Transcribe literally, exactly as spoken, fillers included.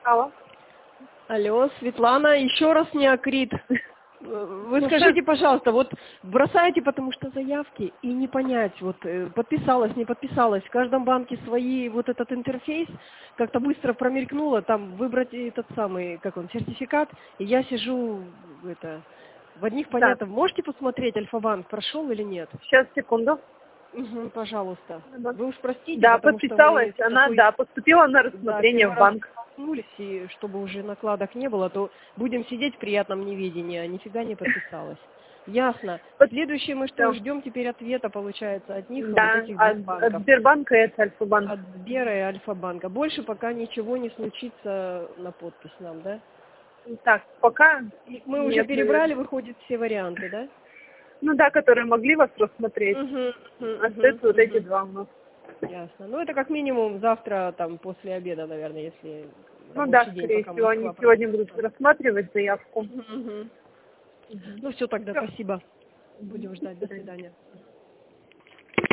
Алло. Алло, Светлана, еще раз неокрит. Вы скажите, пожалуйста, вот бросаете, потому что заявки, и не понять, вот подписалась, не подписалась, в каждом банке свои, вот этот интерфейс, как-то быстро промелькнуло, там выбрать этот самый, как он, сертификат, и я сижу, это, в одних понятно. Можете посмотреть, Альфа-банк прошел или нет? Сейчас, секунду. Угу, пожалуйста. Вы уж простите, Да, потому подписалась, что вы она, такой... да, поступила на рассмотрение Да, в банк. Раз и чтобы уже накладок не было, то будем сидеть в приятном неведении, а нифига не подписалась. Ясно. Следующее мы что, ждем теперь ответа, получается, от них, да, вот этих от, двух банков. от Сбербанка и от Альфа-банка. От Сбера и Альфа-банка. Больше пока ничего не случится на подпись нам, да? Так, пока Мы нет, уже перебрали, наверное. выходит, все варианты, да? Ну да, которые могли вас рассмотреть. Угу, угу, Остаются угу, вот эти угу. два у нас. Ясно. Ну, это как минимум завтра, там, после обеда, наверное, если Ну да, рабочий день, скорее пока всего, Москва они сегодня проходит. будут рассматривать заявку. Угу, угу. Угу. Ну, все тогда, Всё. спасибо. Будем ждать. До свидания.